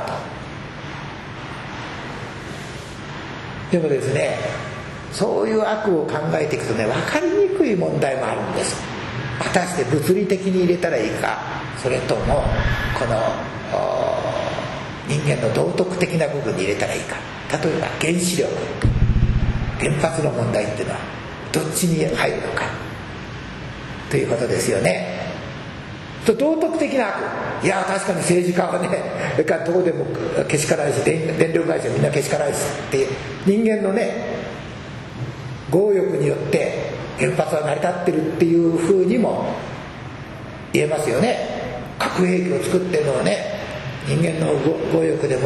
[SPEAKER 1] と。でもですね、そういう悪を考えていくとね、分かりにくい問題もあるんです。果たして物理的に入れたらいいか、それともこの人間の道徳的な部分に入れたらいいか。例えば原子力、原発の問題っていうのはどっちに入るのかということですよね。道徳的な悪、いや確かに政治家はね、どこでもけしからんし、電力会社みんなけしからんしっていう、人間のね強欲によって原発は成り立ってるっていうふうにも言えますよね。核兵器を作ってるのはね、人間の強欲でもって、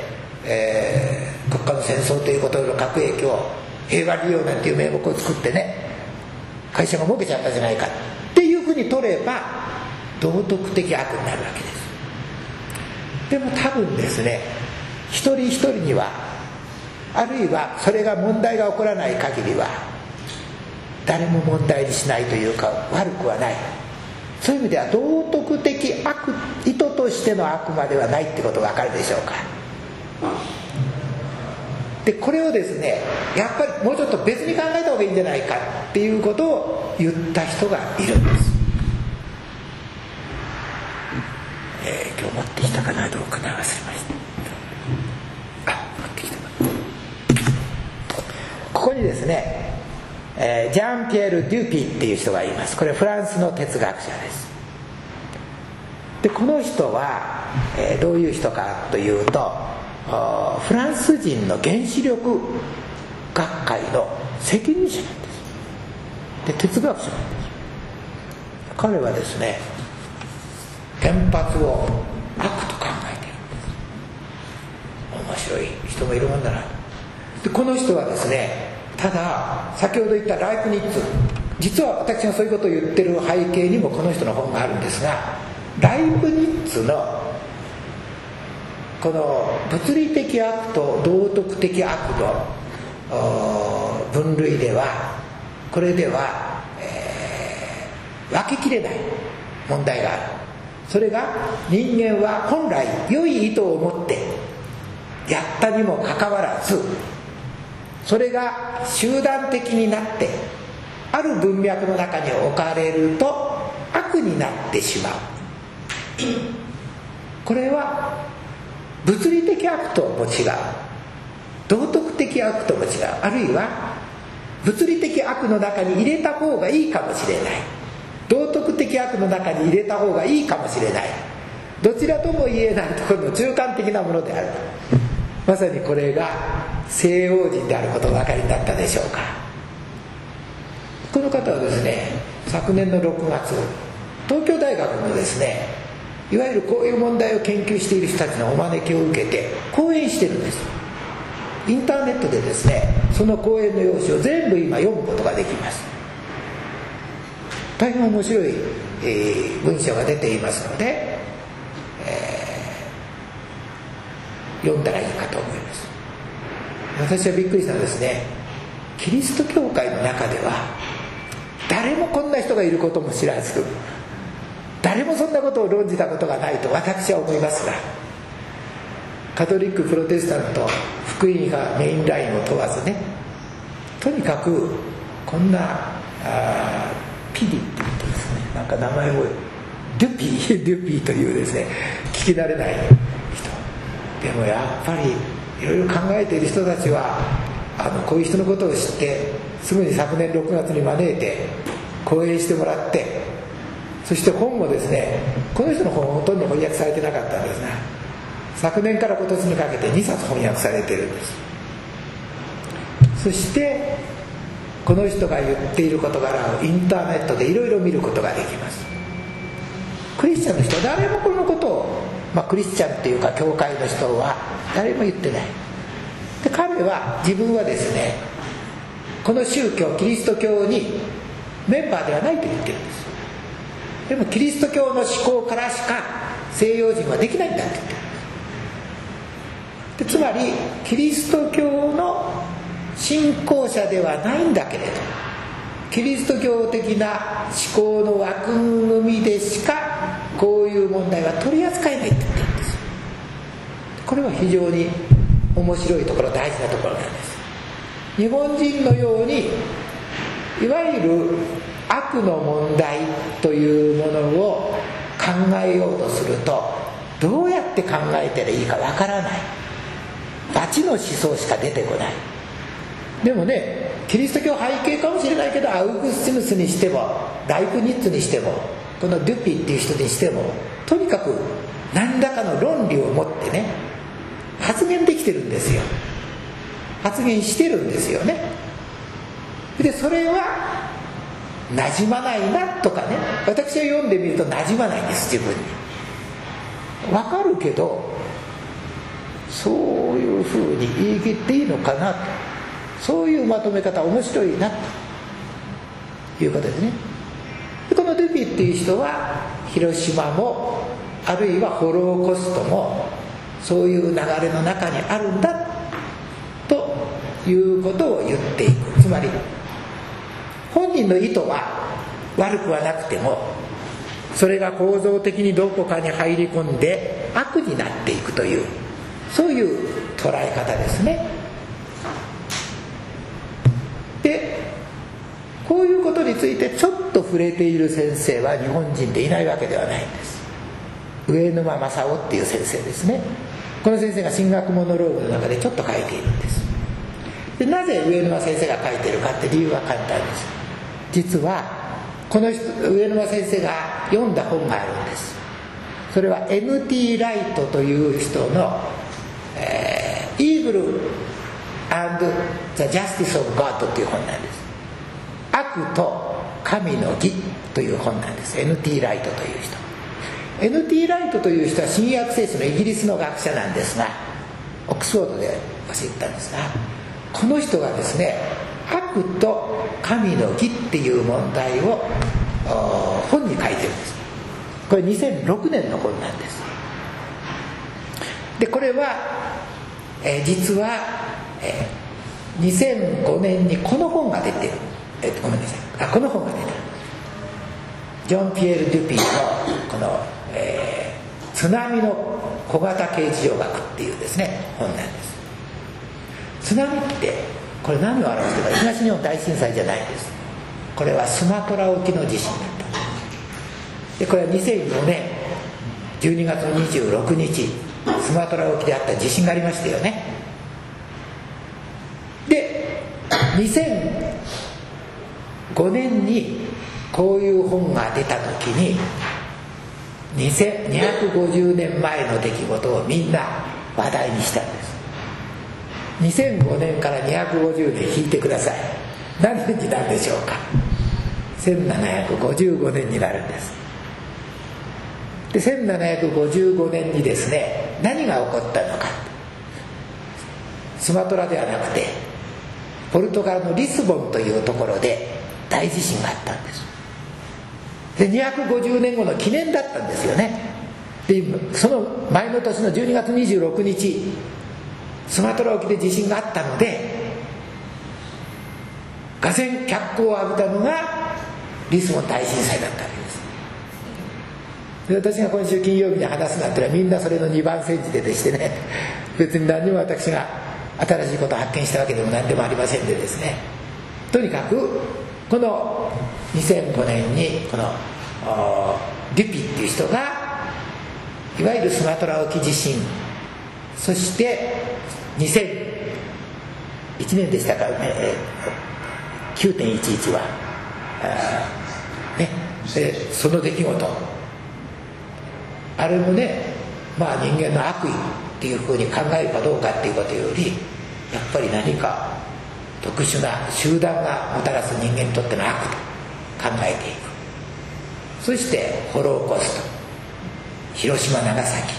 [SPEAKER 1] 国家の戦争ということの核兵器を平和利用なんていう名目を作ってね、会社が儲けちゃったじゃないかっていうふうに取れば道徳的悪になるわけです。でも多分ですね、一人一人には、あるいはそれが問題が起こらない限りは誰も問題にしないというか、悪くはない。そういう意味では道徳的悪、意図としての悪魔ではないってことが分かるでしょうか。でこれをですね、やっぱりもうちょっと別に考えた方がいいんじゃないかっていうことを言った人がいるんです。今日持ってきたかな、どうかな、忘れました。持ってきた。ここにですね、ジャンピエール・デュピっていう人がいます。これフランスの哲学者です。でこの人は、どういう人かというと、フランス人の原子力学会の責任者なんです。で哲学者なんです。彼はですね、原発を悪と考えているんです。面白い人もいるもんだな。でこの人はですね、ただ先ほど言ったライプニッツ、実は私がそういうことを言ってる背景にもこの人の本があるんですが、ライプニッツのこの物理的悪と道徳的悪の分類では、これでは、分けきれない問題がある。それが、人間は本来良い意図を持ってやったにもかかわらず、それが集団的になってある文脈の中に置かれると悪になってしまう。これは物理的悪とも違う、道徳的悪とも違う、あるいは物理的悪の中に入れた方がいいかもしれない、道徳的悪の中に入れた方がいいかもしれない、どちらとも言えないところの中間的なものである。まさにこれが西欧人であることがお分かりになったでしょうか。この方はですね、昨年の6月東京大学のですね、いわゆるこういう問題を研究している人たちのお招きを受けて講演してるんです。インターネットでですね、その講演の用紙を全部今読むことができます。大変面白い、文章が出ていますので、 読んだらいいかと思います。私はびっくりしたんですね。キリスト教会の中では誰もこんな人がいることも知らず、誰もそんなことを論じたことがないと私は思いますが、カトリックプロテスタント福音派メインラインを問わずね、とにかくこんなピリって言ってですね、なんか名前をデュピーというですね、聞き慣れない人でもやっぱりいろいろ考えている人たちはこういう人のことを知ってすぐに昨年6月に招いて講演してもらって、そして本もですね、この人の本ほとんど翻訳されてなかったんですが、昨年から今年にかけて2冊翻訳されているんです。そしてこの人が言っている事柄をインターネットでいろいろ見ることができます。クリスチャンの人は誰もこのことを、クリスチャンっていうか教会の人は誰も言ってない。で、彼は自分はですね、この宗教キリスト教にメンバーではないと言ってるんです。でもキリスト教の思考からしか西洋人はできないんだって言ってる。でつまりキリスト教の信仰者ではないんだけれど、キリスト教的な思考の枠組みでしかこういう問題は取り扱えないって言ってるんです。これは非常に面白いところ、大事なところなんです。日本人のようにいわゆる悪の問題というものを考えようとすると、どうやって考えたらいいかわからない、罰の思想しか出てこない。でもね、キリスト教背景かもしれないけど、アウグスティヌスにしてもライプニッツにしてもこのデュピっていう人にしても、とにかく何らかの論理を持ってね、発言できてるんですよ。発言してるんですよね。でそれは馴染まないなとかね、私は読んでみると馴染まないんです、自分に。わかるけどそういうふうに言い切っていいのかなと、そういうまとめ方面白いなということですね。でこのデュピっていう人は広島もあるいはホローコストもそういう流れの中にあるんだということを言っていく。つまり本人の意図は悪くはなくても、それが構造的にどこかに入り込んで悪になっていくという、そういう捉え方ですね。でこういうことについてちょっと触れている先生は日本人でいないわけではないんです。上沼正夫っていう先生ですね。この先生が神学モノローグの中でちょっと書いているんです。でなぜ上沼先生が書いているかって理由は簡単です。実はこの上沼先生が読んだ本があるんです。それは N.T. ライトという人の「Evil and the Justice of God」という本なんです。悪と神の義という本なんです。 N.T. ライトという人。 N.T. ライトという人は新約聖書のイギリスの学者なんですが、オックスフォードで教えたんですが、この人がですね、悪と神の義っていう問題を本に書いてるんです。これ2006年の本なんです。でこれは、実は、2005年にこの本が出てる、ごめんなさい、この本が出てるジョン・ピエール・デュピーのこの、津波の小型形事情学っていうですね本なんです。津波ってこれ何を表しているか、東日本大震災じゃないです。これはスマトラ沖の地震だったで、これは2004年12月26日スマトラ沖であった地震がありましたよね。で2005年にこういう本が出た時に250年前の出来事をみんな話題にしたんです。2005年から250年引いてください。何年になるでしょうか。1755年になるんです。で1755年にですね、何が起こったのか。スマトラではなくてポルトガルのリスボンというところで大地震があったんです。で250年後の記念だったんですよね。 でその前の年の12月26日スマトラ沖で地震があったので、俄然脚光を浴びたのがリスボン大震災だったわけです。で私が今週金曜日に話すなんてのはみんなそれの2番煎じでしてね、別に何にも私が新しいことを発見したわけでも何でもありませんでですね、とにかくこの2005年にこのデュピっていう人がいわゆるスマトラ沖地震、そして2001年でしたからね、9.11 はその出来事、あれもね、人間の悪意っていうふうに考えるかどうかっていうことより、やっぱり何か特殊な集団がもたらす人間にとっての悪と考えていく。そしてホローコースト、広島長崎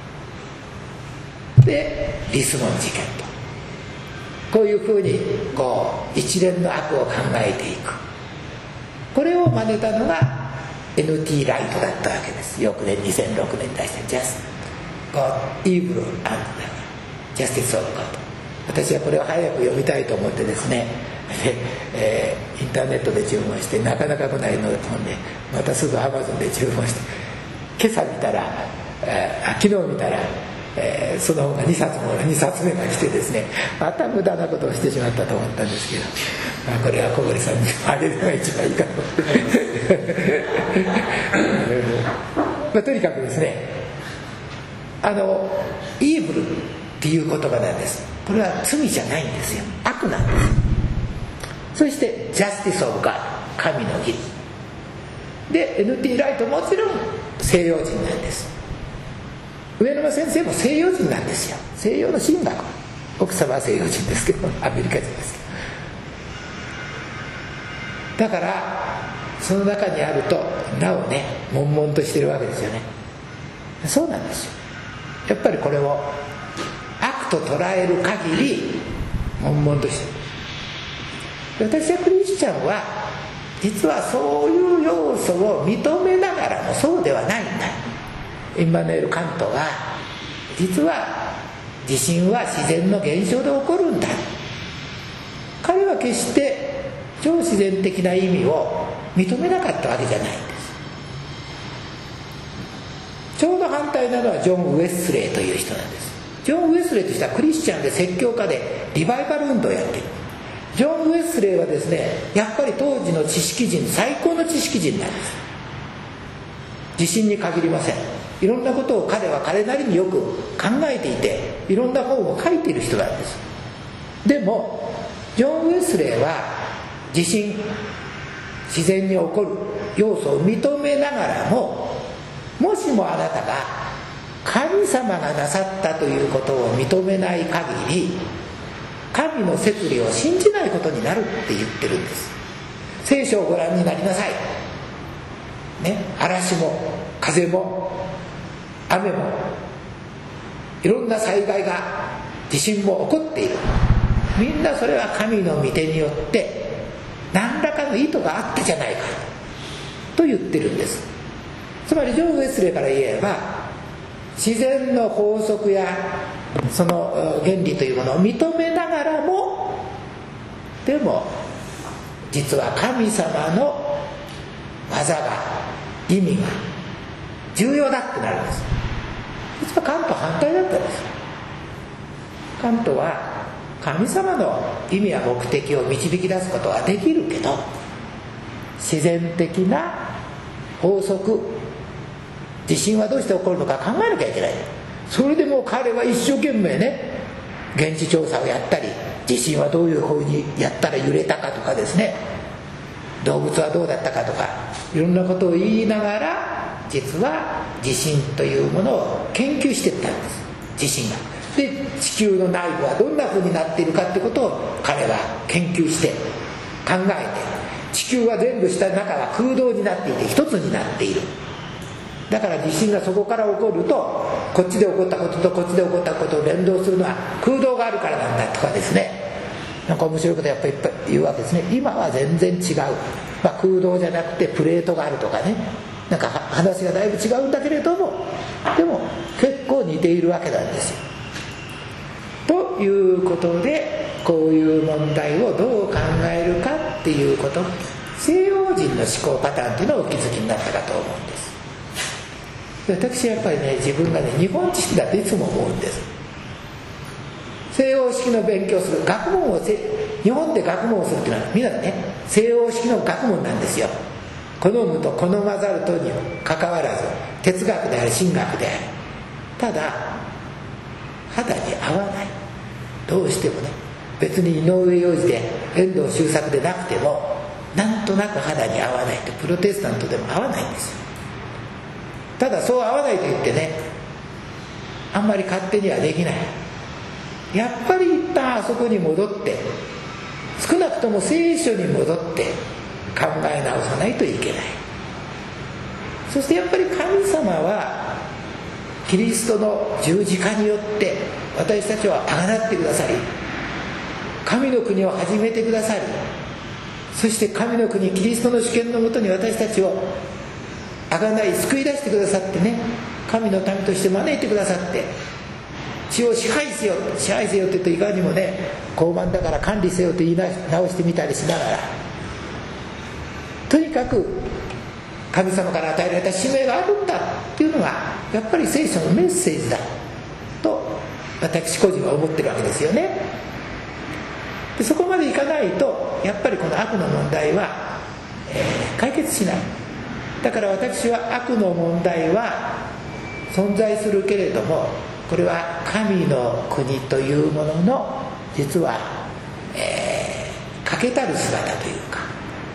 [SPEAKER 1] でリスボン事件と、こういうふうに一連の悪を考えていく。これを真似たのが NT ライトだったわけです。翌年2006年に出した Just God, Evil and Justice of God。 私はこれを早く読みたいと思ってですね、インターネットで注文してなかなか来ないので、またすぐ Amazon で注文して、今朝見たら昨日見たらその方が2冊目が来てですね、また無駄なことをしてしまったと思ったんですけど、これは小堀さんにあげるのが一番いいかととにかくですね、イーブルっていう言葉なんです。これは罪じゃないんですよ、悪なんです。そしてジャスティス・オブ・ガード、神の義で、 NT ライトもちろん西洋人なんです。上沼先生も西洋人なんですよ。西洋の神学、奥様は西洋人ですけど、アメリカ人ですけど、だからその中にあるとなおね、悶々としてるわけですよね。そうなんですよ。やっぱりこれを悪と捉える限り悶々としてる。私はクリスチャンは実はそういう要素を認めながらもそうではないんだ。インマヌエル・カントが実は地震は自然の現象で起こるんだ、彼は決して超自然的な意味を認めなかったわけじゃないんです。ちょうど反対なのはジョン・ウェスレーという人なんです。ジョン・ウェスレーという人はクリスチャンで説教家でリバイバル運動をやっている。ジョン・ウェスレーはですね、やっぱり当時の知識人、最高の知識人なんです。地震に限りません。いろんなことを彼は彼なりによく考えていて、いろんな本を書いている人なんです。でもジョン・ウェスレーは地震、自然に起こる要素を認めながらも、もしもあなたが神様がなさったということを認めない限り、神の摂理を信じないことになるって言ってるんです。聖書をご覧になりなさい、嵐も風も雨もいろんな災害が、地震も起こっている。みんなそれは神の御手によって何らかの意図があったじゃないかと言ってるんです。つまりジョン・ウェスレーから言えば、自然の法則やその原理というものを認めながらも、でも実は神様の技が、意味が重要だってなるんです。実はカント反対だったんです。カントは神様の意味や目的を導き出すことはできるけど、自然的な法則、地震はどうして起こるのか考えなきゃいけない。それでも彼は一生懸命ね、現地調査をやったり、地震はどういうふうにやったら揺れたかとかですね、動物はどうだったかとか、いろんなことを言いながら、実は地震というものを研究していったんです。地震がで、地球の内部はどんなふうになっているかってことを彼は研究して考えて、地球は全部下の中は空洞になっていて一つになっている。だから地震がそこから起こると、こっちで起こったこととこっちで起こったことを連動するのは空洞があるからなんだとかですね、なんか面白いことやっぱりいっぱい言うわけですね。今は全然違う、空洞じゃなくてプレートがあるとかね、 なんか話がだいぶ違うんだけれども、でも結構似ているわけなんですよ。ということで、こういう問題をどう考えるかっていうこと、西洋人の思考パターンっていうのをお気づきになったかと思うんです。私はやっぱりね、自分がね、日本人だっていつも思うんです。西洋式の勉強する学問を、日本で学問をするっていうのはみんなね、西洋式の学問なんですよ。好むと好まざるとにかかわらず、哲学であり神学であり、ただ肌に合わない、どうしてもね、別に井上洋治で遠藤周作でなくてもなんとなく肌に合わないと、プロテスタントでも合わないんですよ。ただそう合わないと言ってね、あんまり勝手にはできない。やっぱり一旦あそこに戻って、少なくとも聖書に戻って考え直さないといけない。そしてやっぱり神様はキリストの十字架によって私たちをあがなってくださり、神の国を始めてくださり、そして神の国キリストの主権のもとに私たちをあがない救い出してくださってね、神の民として招いてくださって、地を支配せよって言うといかにもね、高慢だから管理せよと言い直してみたりしながら、とにかく神様から与えられた使命があるんだっていうのがやっぱり聖書のメッセージだと私個人は思ってるわけですよね。でそこまでいかないとやっぱりこの悪の問題は、解決しない。だから私は悪の問題は存在するけれども、これは神の国というものの実は、欠けたる姿というか、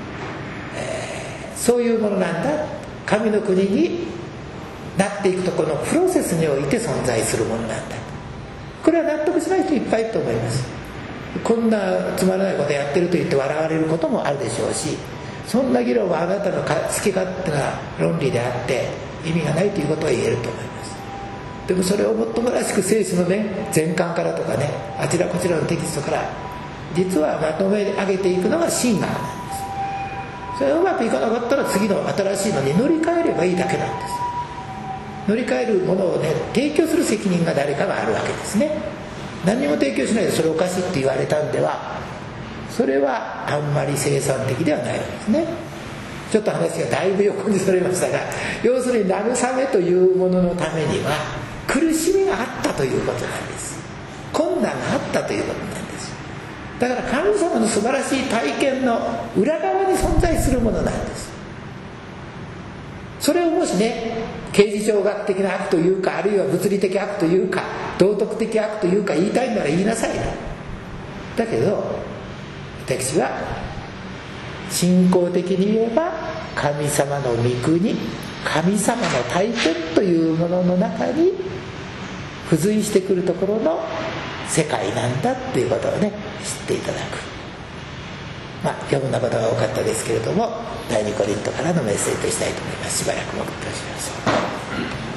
[SPEAKER 1] そういうものなんだ。神の国になっていくところのプロセスにおいて存在するものなんだ。これは納得しない人いっぱいいると思います。こんなつまらないことやってると言って笑われることもあるでしょうし、そんな議論はあなたの好き勝手な論理であって意味がないということは言えると思います。でもそれをもっともらしく聖書のね、前巻からとかね、あちらこちらのテキストから実はまとめ上げていくのが神学なんです。それがうまくいかなかったら次の新しいのに乗り換えればいいだけなんです。乗り換えるものをね、提供する責任が誰かがあるわけですね。何にも提供しないでそれおかしいって言われたんでは、それはあんまり生産的ではないわけですね。ちょっと話がだいぶ横にそれましたが、要するに慰めというもののためには苦しみがあったということなんです。困難があったということなんです。だから神様の素晴らしい体験の裏側に存在するものなんです。それをもしね、刑事上学的な悪というか、あるいは物理的悪というか、道徳的悪というか言いたいなら言いなさい。だけど私は信仰的に言えば神様の御国、神様の体験というものの中に付随してくるところの世界なんだっていうことをね、知っていただく。余分なことが多かったですけれども、第2コリントからのメッセージとしたいと思います。しばらく黙祷しましょう。